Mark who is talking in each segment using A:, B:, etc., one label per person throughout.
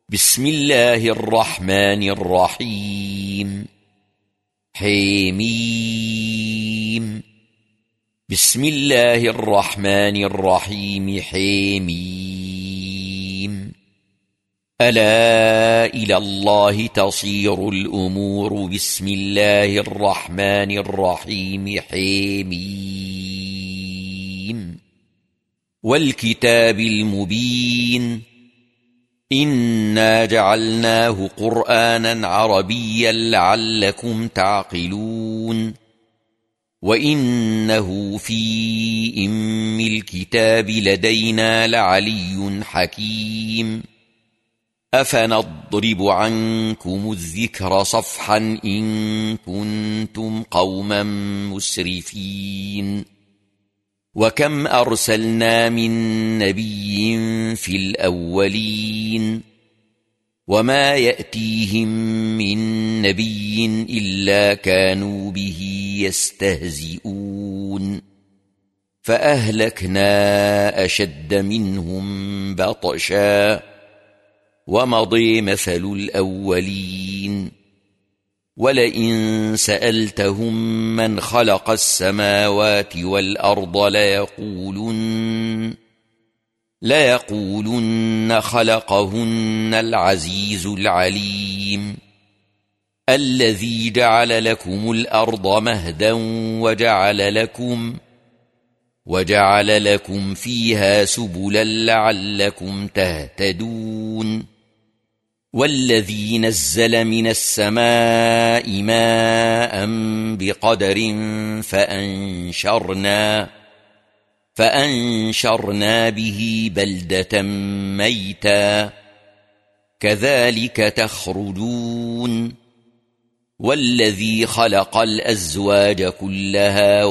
A: بسم الله الرحمن الرحيم حميم. بسم الله الرحمن الرحيم حميم. ألا إلى الله تصير الأمور. بسم الله الرحمن الرحيم حميم. والكتاب المبين إنا جعلناه قرآنا عربيا لعلكم تعقلون. وإنه في أم الكتاب لدينا لعلي حكيم. أفنضرب عنكم الذكر صفحا إن كنتم قوما مسرفين. وكم أرسلنا من نبي في الأولين وما يأتيهم من نبي إلا كانوا به يستهزئون. فأهلكنا أشد منهم بطشا ومضي مثل الأولين. ولئن سألتهم من خلق السماوات والأرض ليقولن خلقهن العزيز العليم. الذي جعل لكم الأرض مهدا وجعل لكم فيها سبلا لعلكم تهتدون. والذي نزل من السماء ماء بقدر فأنشرنا به بلدة ميتا كذلك تخرجون. والذي خلق الأزواج كلها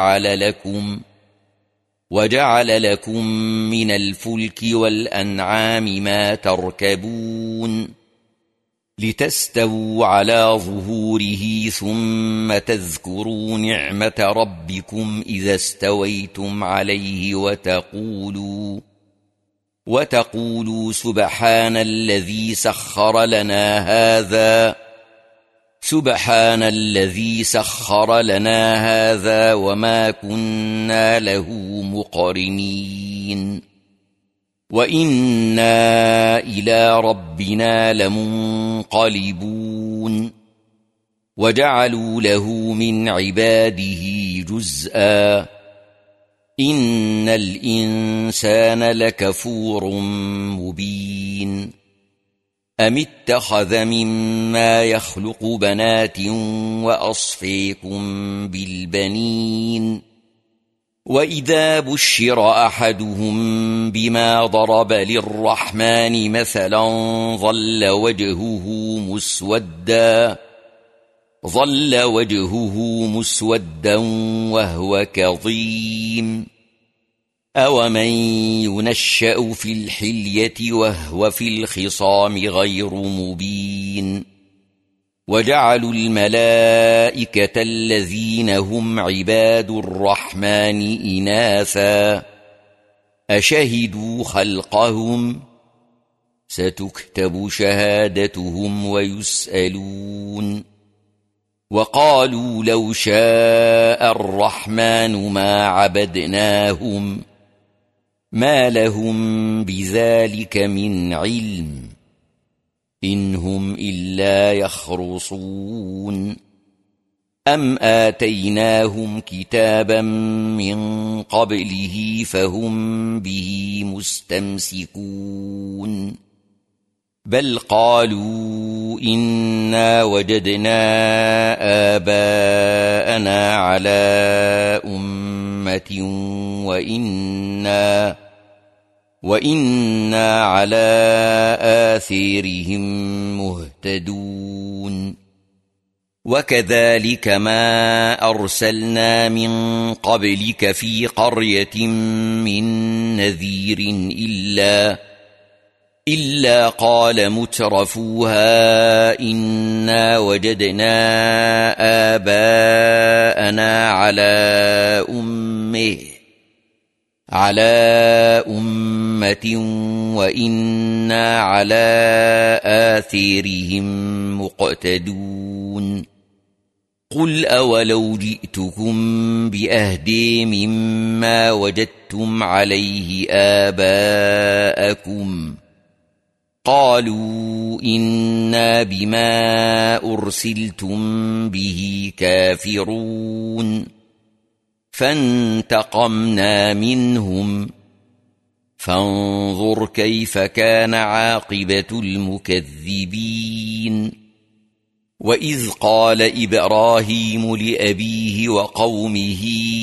A: وجعل لكم من الفلك والأنعام ما تركبون لتستووا على ظهوره ثم تذكروا نعمة ربكم إذا استويتم عليه وتقولوا سبحان الذي سخر لنا هذا وما كنا له مقرنين. وإنا إلى ربنا لمنقلبون. وجعلوا له من عباده جزءا. إن الإنسان لكفور مبين. أم اتخذ مما يخلق بنات وأصفيكم بالبنين. وإذا بشر أحدهم بما ضرب للرحمن مثلا ظل وجهه مسودا وهو كظيم. أومن ينشأ في الحلية وهو في الخصام غير مبين. وجعلوا الملائكة الذين هم عباد الرحمن إناثا أشهدوا خلقهم ستكتب شهادتهم ويسألون. وقالوا لو شاء الرحمن ما عبدناهم ما لهم بذلك من علم إن هم إلا يخرصون. أم آتيناهم كتابا من قبله فهم به مستمسكون. بل قالوا إنا وجدنا آباءنا على أمة وإنا على آثارهم مهتدون. وكذلك ما أرسلنا من قبلك في قرية من نذير إلا قال مترفوها إنا وجدنا آباءنا على أمة وإنا على آثارهم مقتدون قل أولو جئتكم بأهدى مما وجدتم عليه آباءكم قالوا إنا بما أرسلتم به كافرون فانتقمنا منهم فانظر كيف كان عاقبة المكذبين وإذ قال إبراهيم لأبيه وقومه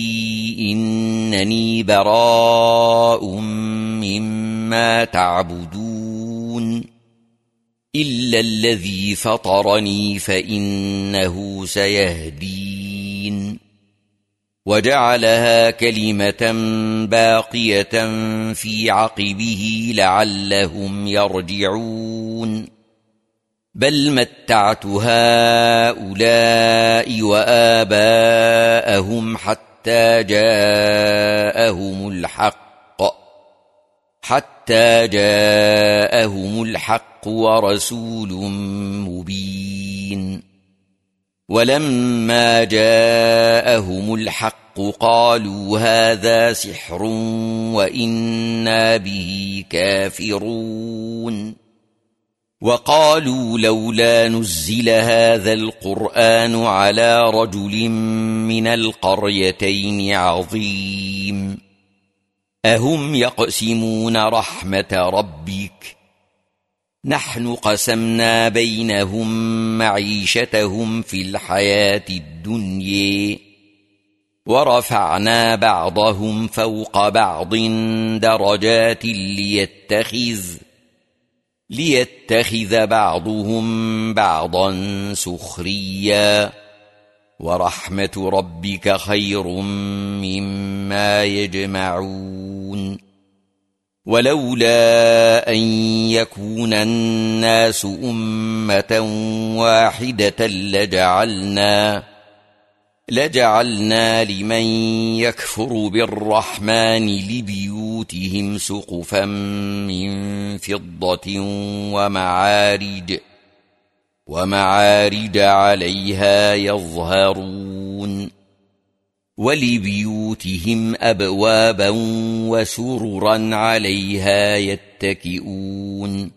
A: إنني براء مما تعبدون إلا الذي فطرني فإنه سيهدين وجعلها كلمة باقية في عقبه لعلهم يرجعون بل متعت هؤلاء وآباءهم حتى جاءهم الحق ورسول مبين ولما جاءهم الحق قالوا هذا سحر وإنا به كافرون وقالوا لولا نزل هذا القرآن على رجل من القريتين عظيم أهم يقسمون رحمة ربك نحن قسمنا بينهم معيشتهم في الحياة الدنيا ورفعنا بعضهم فوق بعض درجات ليتخذ بعضهم بعضا سخريا ورحمة ربك خير مما يجمعون ولولا أن يكون الناس أمة واحدة لجعلنا لمن يكفر بالرحمن لبيوتهم سقفا من فضة ومعارج عليها يظهرون ولبيوتهم أبوابا وسررا عليها يتكئون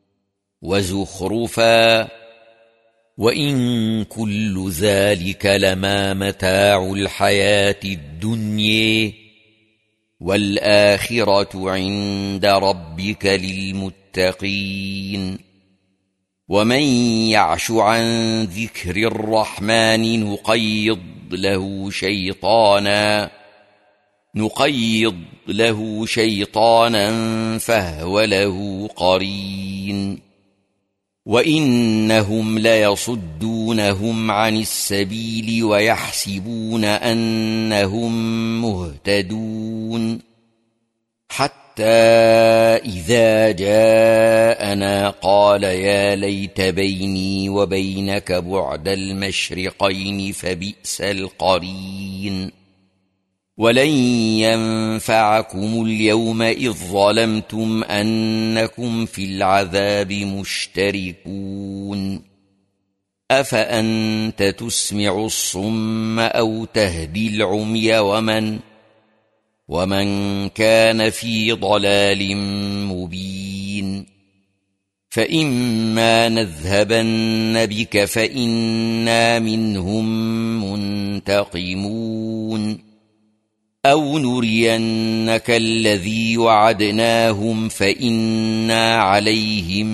A: وزخرفا وإن كل ذلك لما متاع الحياة الدنيا والآخرة عند ربك للمتقين ومن يعش عن ذكر الرحمن نقيض له شيطانا فهو له قرين وإنهم ليصدونهم عن السبيل ويحسبون أنهم مهتدون حتى إذا جاءنا قال يا ليت بيني وبينك بعد المشرقين فبئس القرين ولن ينفعكم اليوم إذ ظلمتم أنكم في العذاب مشتركون أفأنت تسمع الصم أو تهدي العمي ومن كان في ضلال مبين فإما نذهبن بك فإنا منهم منتقمون أو نرينك الذي وعدناهم فإنا عليهم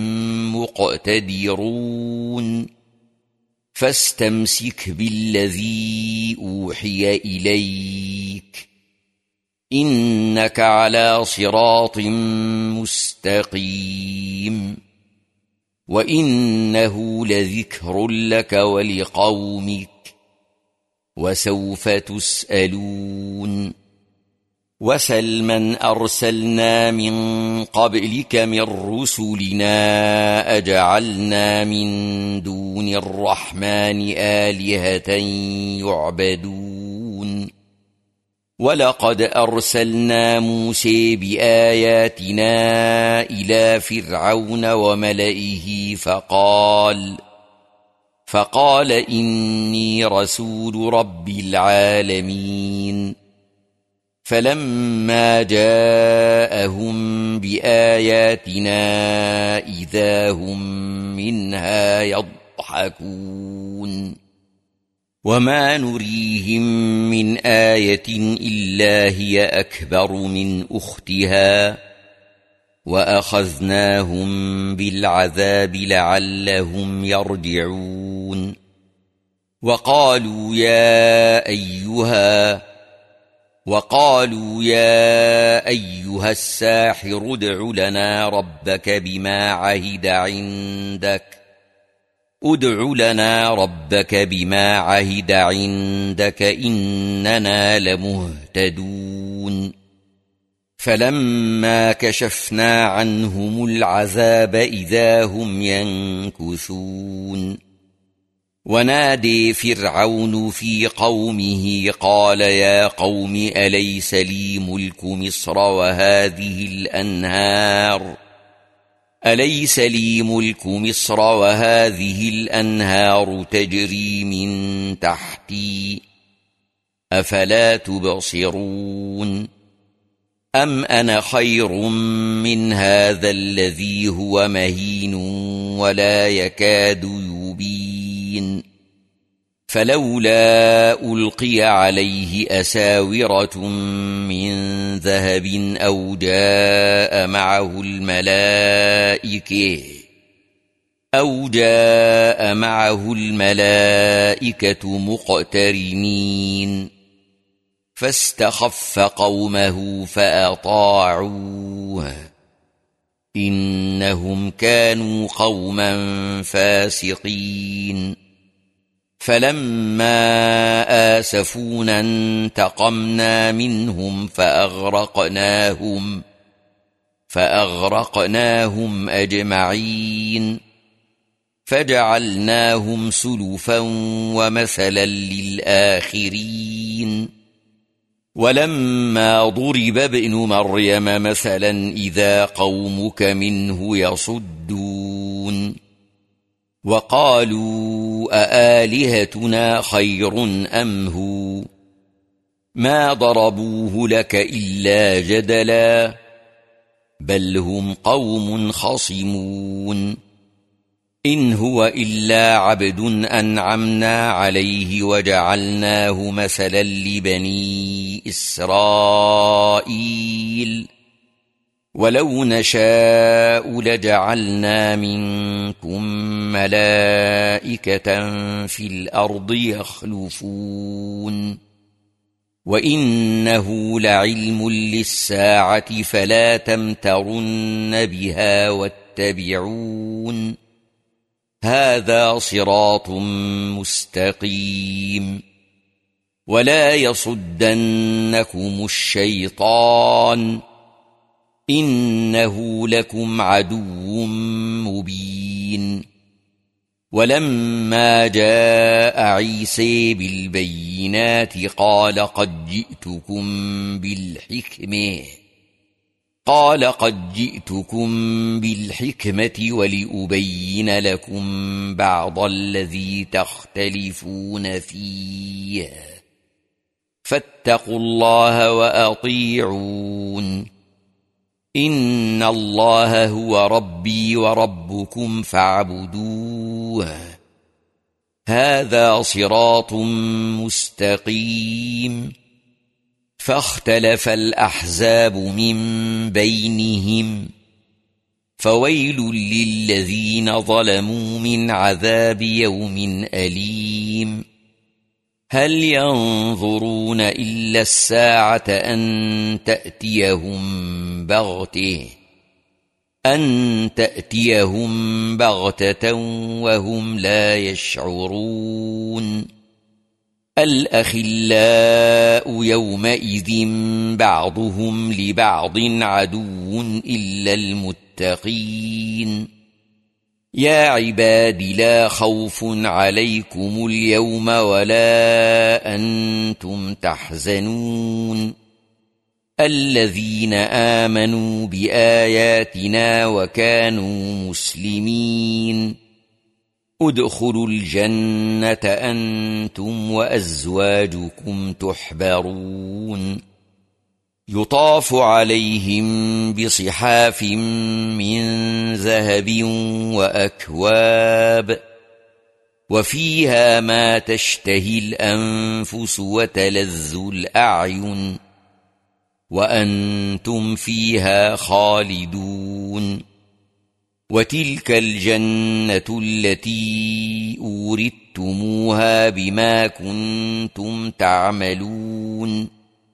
A: مقتدرون فاستمسك بالذي أوحي إليك إنك على صراط مستقيم وإنه لذكر لك ولقومك وسوف تسألون وسل من أرسلنا من قبلك من رسلنا أجعلنا من دون الرحمن آلهة يعبدون ولقد أرسلنا موسى بآياتنا إلى فرعون وملئه فقال إني رسول رب العالمين. فلما جاءهم بآياتنا إذا هم منها يضحكون وما نريهم من آية إلا هي أكبر من أختها وأخذناهم بالعذاب لعلهم يرجعون. وقالوا يا أيها الساحر ادع لنا ربك بما عهد عندك إننا لمهتدون. فلما كشفنا عنهم العذاب إذا هم ينكثون. ونادي فرعون في قومه قال يا قوم أليس لي ملك مصر وهذه الأنهار تجري من تحتي أفلا تبصرون. أم أنا خير من هذا الذي هو مهين ولا يكاد يبين. فلولا ألقي عليه أساورة من ذهب أو جاء معه الملائكة مقترنين. فاستخف قومه فأطاعوه إنهم كانوا قوما فاسقين. فلما آسفونا انتقمنا منهم فأغرقناهم أجمعين فجعلناهم سلفا ومثلا للآخرين. ولما ضرب ابن مريم مثلا إذا قومك منه يصدون. وقالوا أآلهتنا خير أم هو ما ضربوه لك إلا جدلا بل هم قوم خصمون. إن هو إلا عبد أنعمنا عليه وجعلناه مثلا لبني إسرائيل. ولو نشاء لجعلنا منكم ملائكة في الأرض يخلفون. وإنه لعلم للساعة فلا تمترن بها واتبعون هذا صراط مستقيم. ولا يصدنكم الشيطان إنه لكم عدو مبين. ولما جاء عيسى بالبينات قال قد جئتكم بالحكمة ولأبين لكم بعض الذي تختلفون فيه فاتقوا الله وأطيعون. إن الله هو ربي وربكم فاعبدوه هذا صراط مستقيم. فاختلف الأحزاب من بينهم فويل للذين ظلموا من عذاب يوم أليم. هل ينظرون إلا الساعة أن تأتيهم بغتة وهم لا يشعرون. الأخلاء يومئذ بعضهم لبعض عدو إلا المتقين يا عباد لا خوف عليكم اليوم ولا أنتم تحزنون الذين آمنوا بآياتنا وكانوا مسلمين ادخلوا الجنة أنتم وأزواجكم تحبرون يطاف عليهم بصحاف من ذهب وأكواب وفيها ما تشتهي الأنفس وتلذ الأعين وأنتم فيها خالدون وتلك الجنة التي أورثتموها بما كنتم تعملون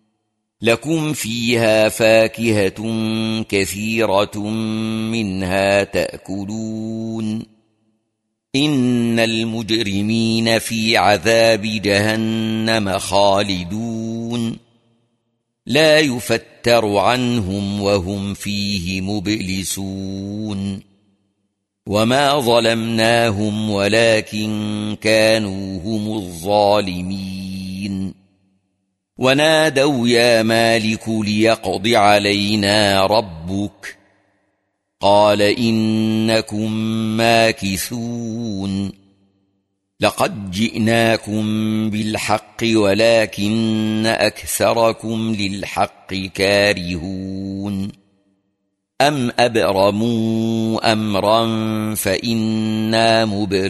A: لكم فيها فاكهة كثيرة منها تأكلون إن المجرمين في عذاب جهنم خالدون لا يفتر عنهم وهم فيه مبلسون وما ظلمناهم ولكن كانوا هم الظالمين ونادوا يا مالك ليقض علينا ربك قال إنكم ماكثون لقد جئناكم بالحق ولكن أكثركم للحق كارهون أم أبرموا أمرا فإنا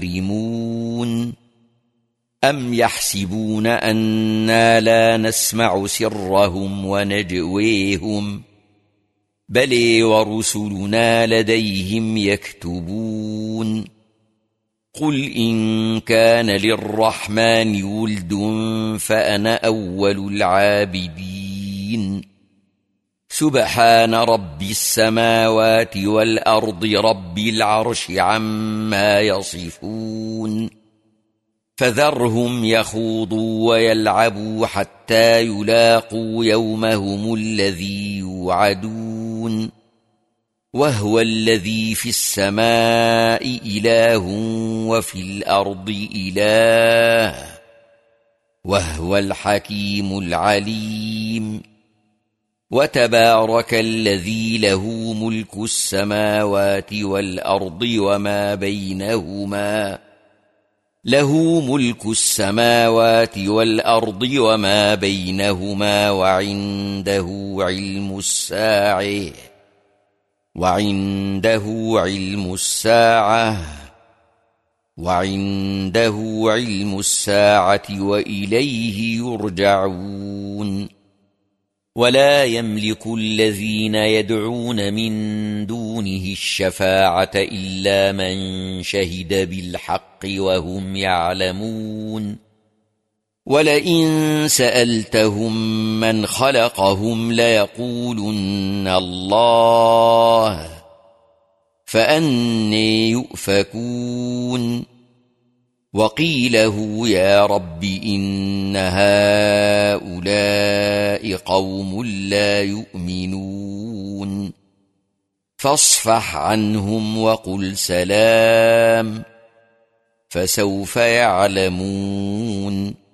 A: مبرمون أم يحسبون أنا لا نسمع سرهم ونجويهم بل ورسلنا لديهم يكتبون قل إن كان للرحمن ولد فأنا أول العابدين سبحان رب السماوات والأرض رب العرش عما يصفون فذرهم يخوضوا ويلعبوا حتى يلاقوا يومهم الذي يوعدون وهو الذي في السماء إله وفي الأرض إله وهو الحكيم العليم وتبارك الذي له ملك السماوات والأرض وما بينهما وعنده علم الساعة وإليه يرجعون ولا يملك الذين يدعون من دونه الشفاعة إلا من شهد بالحق وهم يعلمون ولئن سألتهم من خلقهم ليقولن الله فأنى يؤفكون وقيله يا رب إن هؤلاء قوم لا يؤمنون فاصفح عنهم وقل سلام فسوف يعلمون